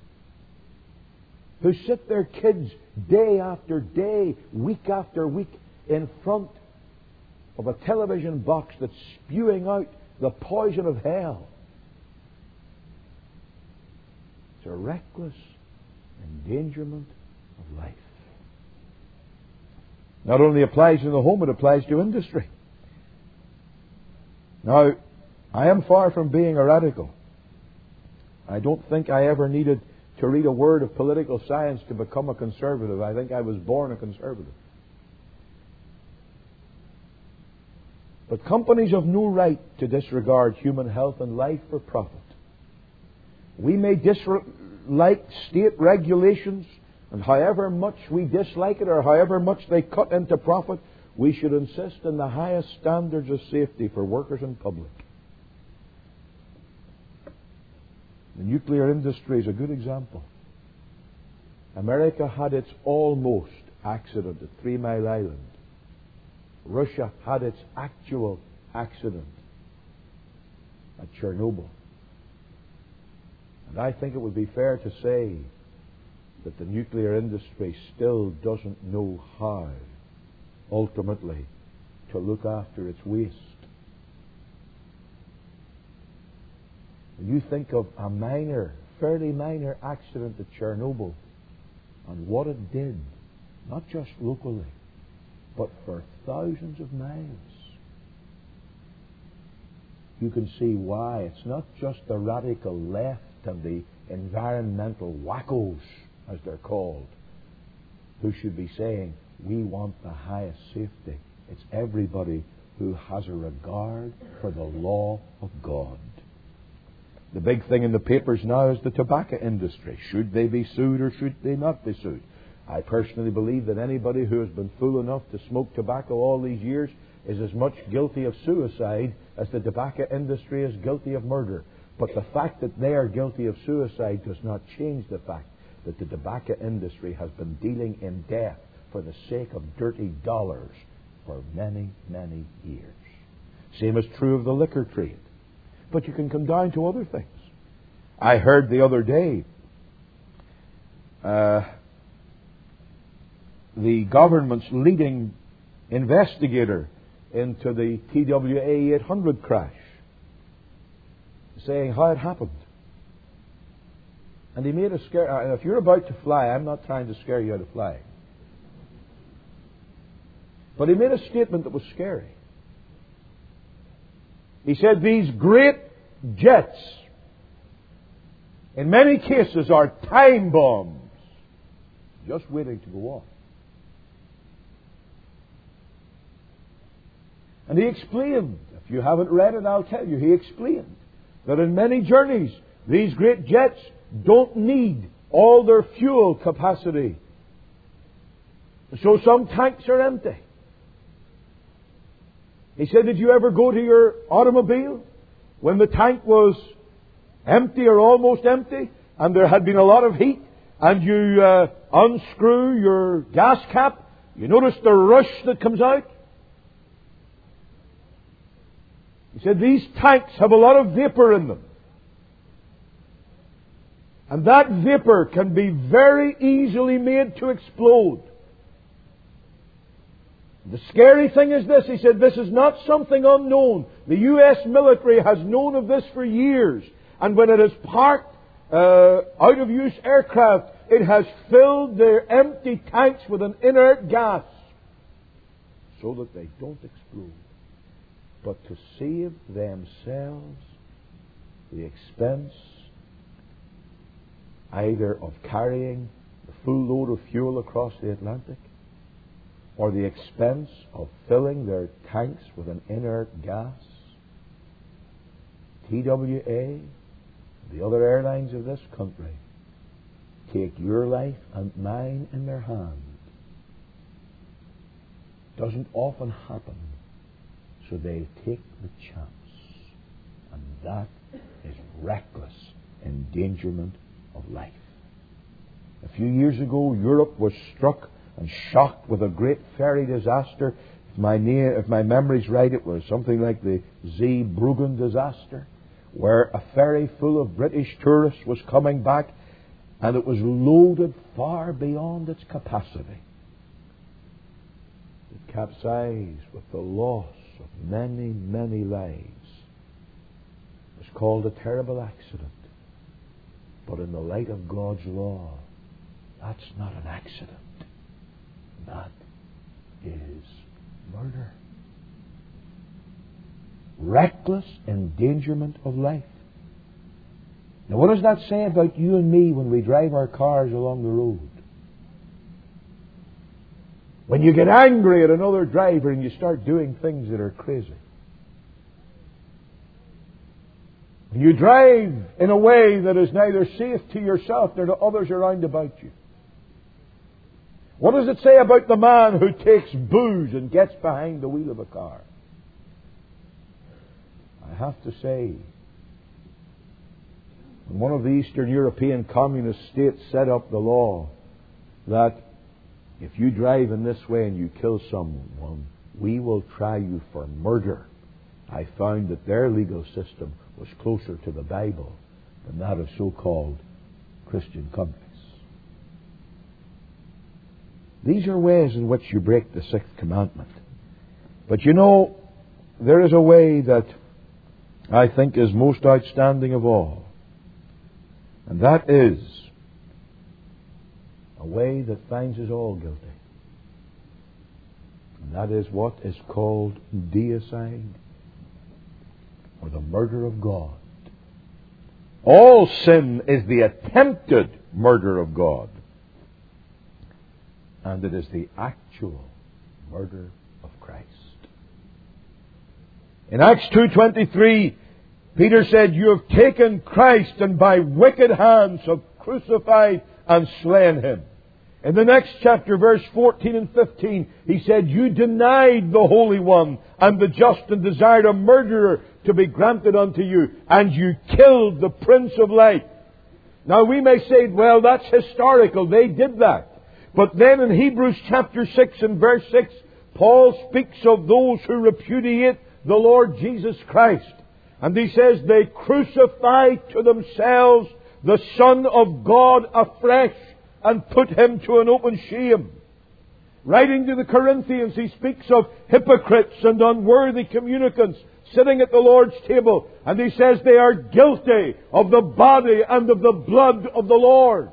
who sit their kids day after day, week after week, in front of a television box that's spewing out the poison of hell. It's a reckless endangerment of life. Not only applies in the home, it applies to industry. Now, I am far from being a radical. I don't think I ever needed to read a word of political science to become a conservative. I think I was born a conservative. But companies have no right to disregard human health and life for profit. We may dislike state regulations, and however much we dislike it or however much they cut into profit, we should insist on the highest standards of safety for workers and public. The nuclear industry is a good example. America had its almost accident at Three Mile Island. Russia had its actual accident at Chernobyl. And I think it would be fair to say that the nuclear industry still doesn't know how, ultimately, to look after its waste. When you think of a minor, fairly minor accident at Chernobyl and what it did, not just locally, but for thousands of miles, you can see why it's not just the radical left and the environmental wackos, as they're called, who should be saying, we want the highest safety. It's everybody who has a regard for the law of God. The big thing in the papers now is the tobacco industry. Should they be sued or should they not be sued? I personally believe that anybody who has been fool enough to smoke tobacco all these years is as much guilty of suicide as the tobacco industry is guilty of murder. But the fact that they are guilty of suicide does not change the fact that the tobacco industry has been dealing in death for the sake of dirty dollars for many, many years. Same is true of the liquor trade. But you can come down to other things. I heard the other day uh, the government's leading investigator into the T W A eight hundred crash saying how it happened. And he made a scare. And if you're about to fly, I'm not trying to scare you out of flying. But he made a statement that was scary. He said these great jets, in many cases, are time bombs just waiting to go off. And he explained, if you haven't read it, I'll tell you, he explained that in many journeys, these great jets don't need all their fuel capacity. So some tanks are empty. He said, did you ever go to your automobile when the tank was empty or almost empty and there had been a lot of heat and you uh, unscrew your gas cap? You notice the rush that comes out? He said, these tanks have a lot of vapor in them. And that vapor can be very easily made to explode. The scary thing is this, he said, this is not something unknown. The U S military has known of this for years. And when it has parked uh, out of use aircraft, it has filled their empty tanks with an inert gas so that they don't explode. But to save themselves the expense either of carrying the full load of fuel across the Atlantic or the expense of filling their tanks with an inert gas, T W A, the other airlines of this country, take your life and mine in their hand. Doesn't often happen, so they take the chance. And that is reckless endangerment of life. A few years ago, Europe was struck and shocked with a great ferry disaster. If my, name, if my memory's right, it was something like the Zeebrugge disaster, where a ferry full of British tourists was coming back, and it was loaded far beyond its capacity. It capsized with the loss of many, many lives. It was called a terrible accident. But in the light of God's law, that's not an accident. That is murder. Reckless endangerment of life. Now, what does that say about you and me when we drive our cars along the road? When you get angry at another driver and you start doing things that are crazy. When you drive in a way that is neither safe to yourself nor to others around about you. What does it say about the man who takes booze and gets behind the wheel of a car? I have to say, when one of the Eastern European communist states set up the law that if you drive in this way and you kill someone, we will try you for murder, I found that their legal system was closer to the Bible than that of so-called Christian countries. These are ways in which you break the sixth commandment. But you know, there is a way that I think is most outstanding of all. And that is a way that finds us all guilty. And that is what is called deicide, or the murder of God. All sin is the attempted murder of God. And it is the actual murder of Christ. In Acts two twenty-three, Peter said, "You have taken Christ and by wicked hands have crucified and slain him." In the next chapter, verse fourteen and fifteen, he said, "You denied the Holy One and the just and desired a murderer to be granted unto you, and you killed the Prince of Life." Now we may say, well, that's historical. They did that. But then in Hebrews chapter six and verse six, Paul speaks of those who repudiate the Lord Jesus Christ. And he says, they crucified to themselves the Son of God afresh and put him to an open shame. Writing to the Corinthians, he speaks of hypocrites and unworthy communicants sitting at the Lord's table. And he says they are guilty of the body and of the blood of the Lord.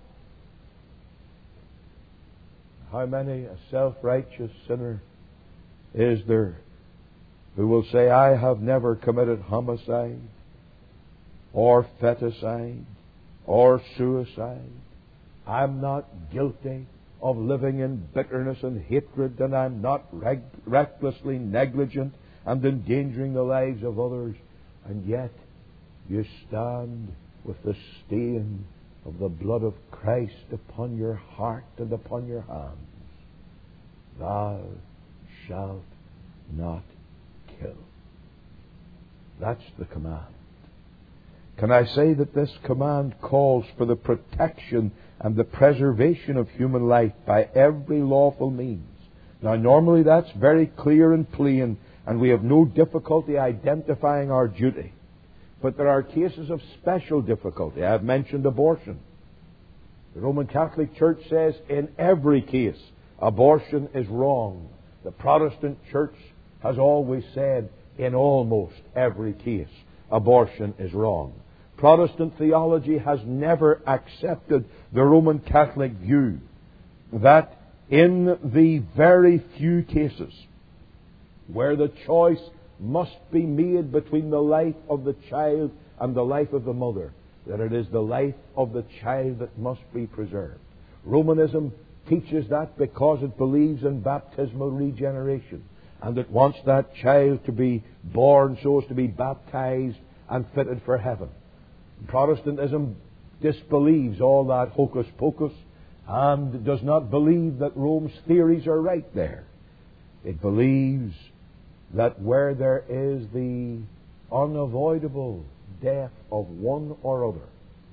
How many a self-righteous sinner is there who will say, "I have never committed homicide or feticide or suicide. I'm not guilty of living in bitterness and hatred, and I'm not reg- recklessly negligent and endangering the lives of others." And yet you stand with the stain of the blood of Christ upon your heart and upon your hands. Thou shalt not kill. That's the command. Can I say that this command calls for the protection and the preservation of human life by every lawful means? Now, normally that's very clear and plain, and we have no difficulty identifying our duty. But there are cases of special difficulty. I have mentioned abortion. The Roman Catholic Church says in every case abortion is wrong. The Protestant Church has always said in almost every case abortion is wrong. Protestant theology has never accepted the Roman Catholic view that in the very few cases where the choice must be made between the life of the child and the life of the mother, that it is the life of the child that must be preserved. Romanism teaches that because it believes in baptismal regeneration, and it wants that child to be born so as to be baptized and fitted for heaven. Protestantism disbelieves all that hocus pocus and does not believe that Rome's theories are right there. It believes that where there is the unavoidable death of one or other,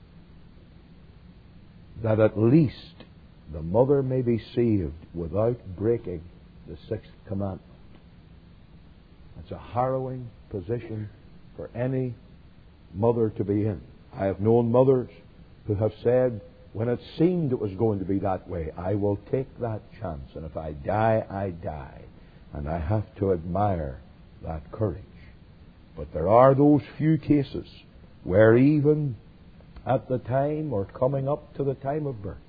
that at least the mother may be saved without breaking the sixth commandment. It's a harrowing position for any mother to be in. I have known mothers who have said, when it seemed it was going to be that way, I will take that chance, and if I die, I die. And I have to admire that courage. But there are those few cases where even at the time or coming up to the time of birth,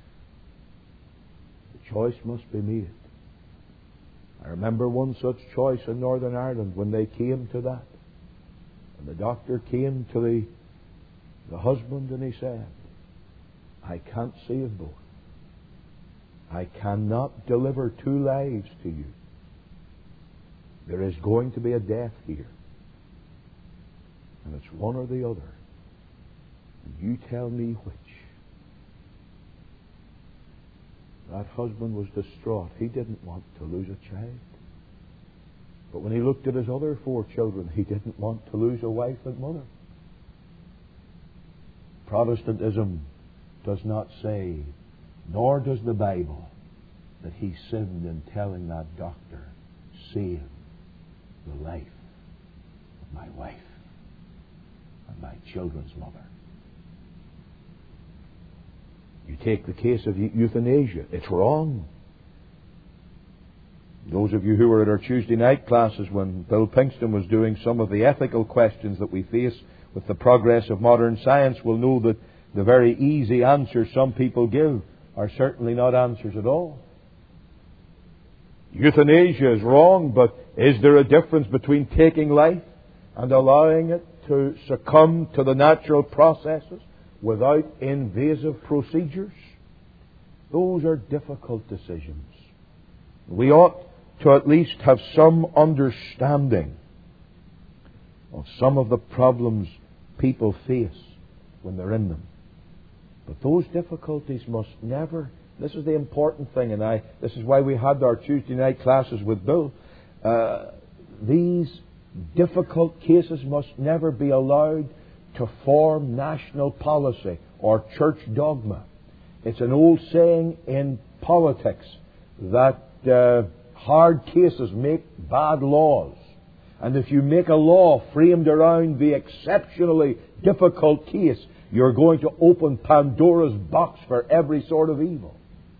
the choice must be made. I remember one such choice in Northern Ireland when they came to that. And the doctor came to the, the husband and he said, I can't save both. I cannot deliver two lives to you. There is going to be a death here. And it's one or the other. And you tell me which. That husband was distraught. He didn't want to lose a child. But when he looked at his other four children, he didn't want to lose a wife and mother. Protestantism does not say, nor does the Bible, that he sinned in telling that doctor, save the life of my wife and my children's mother. You take the case of euthanasia. It's wrong. Those of you who were at our Tuesday night classes when Bill Pinkston was doing some of the ethical questions that we face with the progress of modern science will know that the very easy answers some people give are certainly not answers at all. Euthanasia is wrong, but is there a difference between taking life and allowing it to succumb to the natural processes without invasive procedures? Those are difficult decisions. We ought to at least have some understanding of some of the problems people face when they're in them. But those difficulties must never, this is the important thing, and I, this is why we had our Tuesday night classes with Bill. Uh, these difficult cases must never be allowed to form national policy or church dogma. It's an old saying in politics that uh, hard cases make bad laws. And if you make a law framed around the exceptionally difficult case, you're going to open Pandora's box for every sort of evil.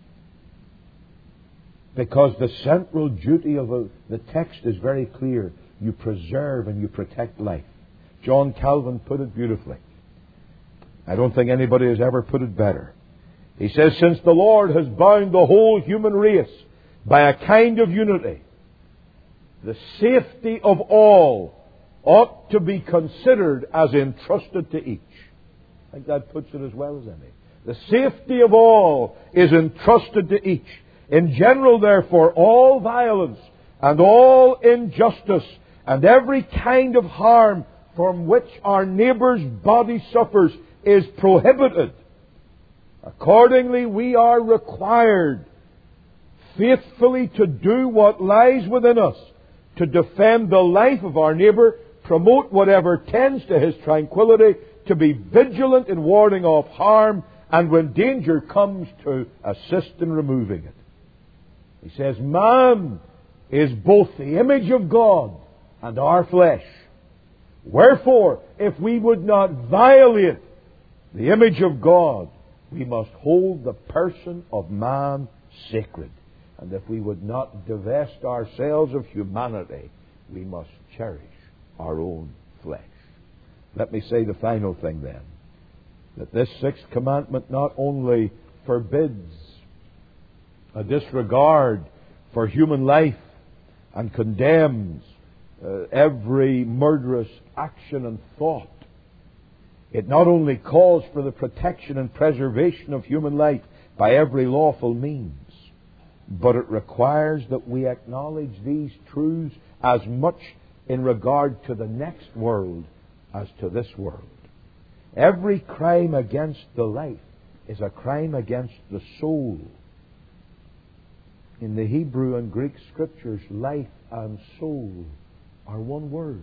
Because the central duty of a, the text is very clear. You preserve and you protect life. John Calvin put it beautifully. I don't think anybody has ever put it better. He says, since the Lord has bound the whole human race by a kind of unity, the safety of all ought to be considered as entrusted to each. I think that puts it as well as any. The safety of all is entrusted to each. In general, therefore, all violence and all injustice and every kind of harm from which our neighbour's body suffers is prohibited. Accordingly, we are required faithfully to do what lies within us, to defend the life of our neighbour, promote whatever tends to his tranquility, to be vigilant in warding off harm, and when danger comes, to assist in removing it. He says, man is both the image of God and our flesh. Wherefore, if we would not violate the image of God, we must hold the person of man sacred. And if we would not divest ourselves of humanity, we must cherish our own flesh. Let me say the final thing then, that this sixth commandment not only forbids a disregard for human life and condemns uh, every murderous action and thought, it not only calls for the protection and preservation of human life by every lawful means, but it requires that we acknowledge these truths as much in regard to the next world as to this world. Every crime against the life is a crime against the soul. In the Hebrew and Greek Scriptures, life and soul are one word.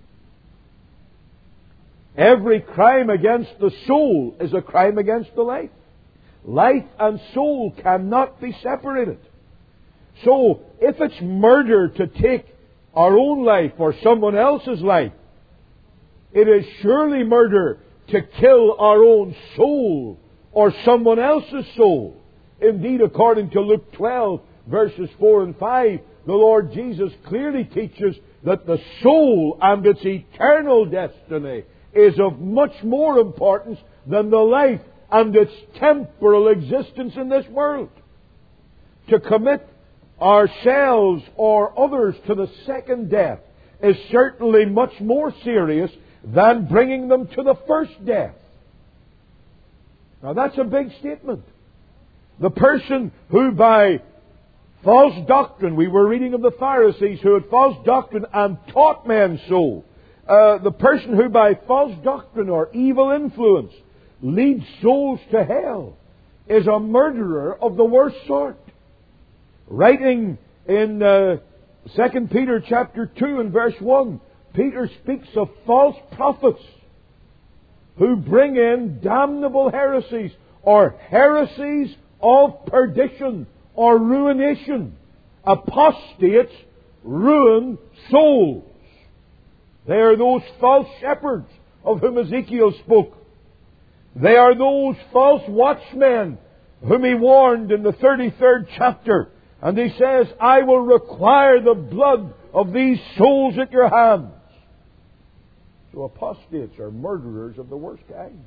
Every crime against the soul is a crime against the life. Life and soul cannot be separated. So, if it's murder to take our own life or someone else's life, It is surely murder to kill our own soul or someone else's soul. Indeed, according to Luke twelve, verses four and five, the Lord Jesus clearly teaches that the soul and its eternal destiny is of much more importance than the life and its temporal existence in this world. To commit ourselves or others to the second death is certainly much more serious than bringing them to the first death. Now that's a big statement. The person who by false doctrine, we were reading of the Pharisees who had false doctrine and taught men so. Uh, the person who by false doctrine or evil influence leads souls to hell is a murderer of the worst sort. Writing in uh, Second Peter chapter two and verse one, Peter speaks of false prophets who bring in damnable heresies or heresies of perdition or ruination. Apostates ruin souls. They are those false shepherds of whom Ezekiel spoke. They are those false watchmen whom he warned in the thirty-third chapter. And he says, I will require the blood of these souls at your hands. So apostates are murderers of the worst kind.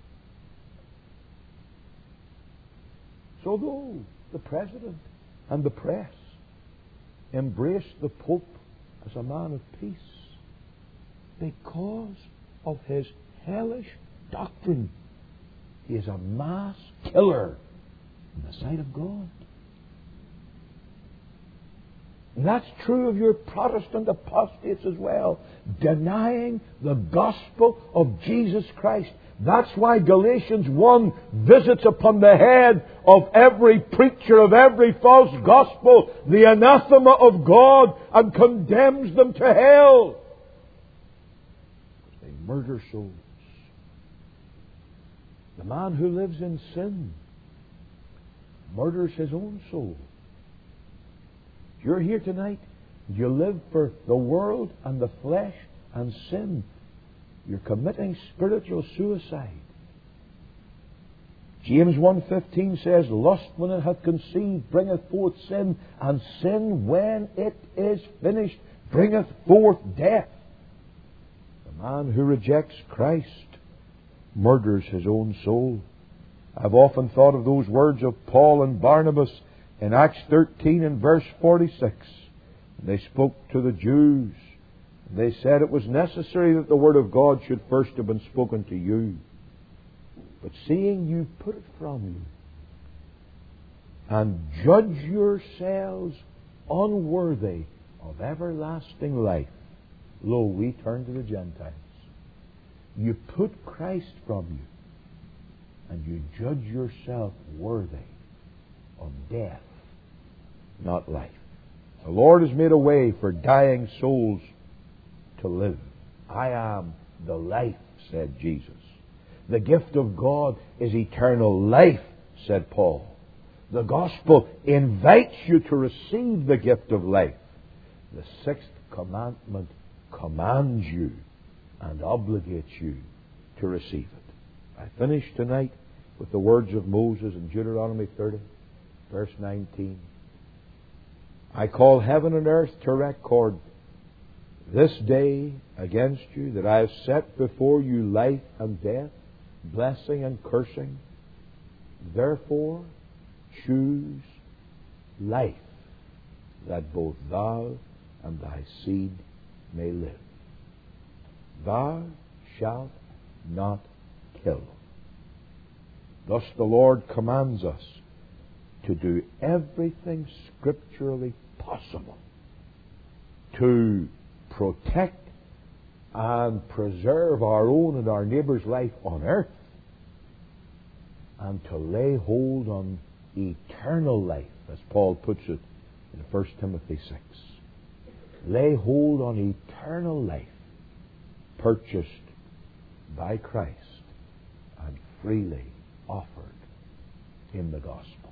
So though the President and the press embrace the Pope as a man of peace, because of his hellish doctrine, he is a mass killer in the sight of God. And that's true of your Protestant apostates as well, denying the gospel of Jesus Christ. That's why Galatians one visits upon the head of every preacher of every false gospel the anathema of God and condemns them to hell. They murder souls. The man who lives in sin murders his own soul. If you're here tonight, you live for the world and the flesh and sin, you're committing spiritual suicide. James one fifteen says, lust when it hath conceived bringeth forth sin, and sin when it is finished bringeth forth death. The man who rejects Christ murders his own soul. I've often thought of those words of Paul and Barnabas in Acts thirteen and verse forty-six. They spoke to the Jews. They said it was necessary that the Word of God should first have been spoken to you. But seeing you put it from you, and judge yourselves unworthy of everlasting life, lo, we turn to the Gentiles. You put Christ from you, and you judge yourself worthy of death, not life. The Lord has made a way for dying souls to live. I am the life, said Jesus. The gift of God is eternal life, said Paul. The gospel invites you to receive the gift of life. The sixth commandment commands you and obligates you to receive it. I finish tonight with the words of Moses in Deuteronomy thirty, verse nineteen. I call heaven and earth to record this day against you that I have set before you life and death, blessing and cursing. Therefore, choose life, that both thou and thy seed may live. Thou shalt not kill. Thus the Lord commands us to do everything scripturally possible to protect and preserve our own and our neighbour's life on earth, and to lay hold on eternal life, as Paul puts it in First Timothy six. Lay hold on eternal life purchased by Christ and freely offered in the gospel.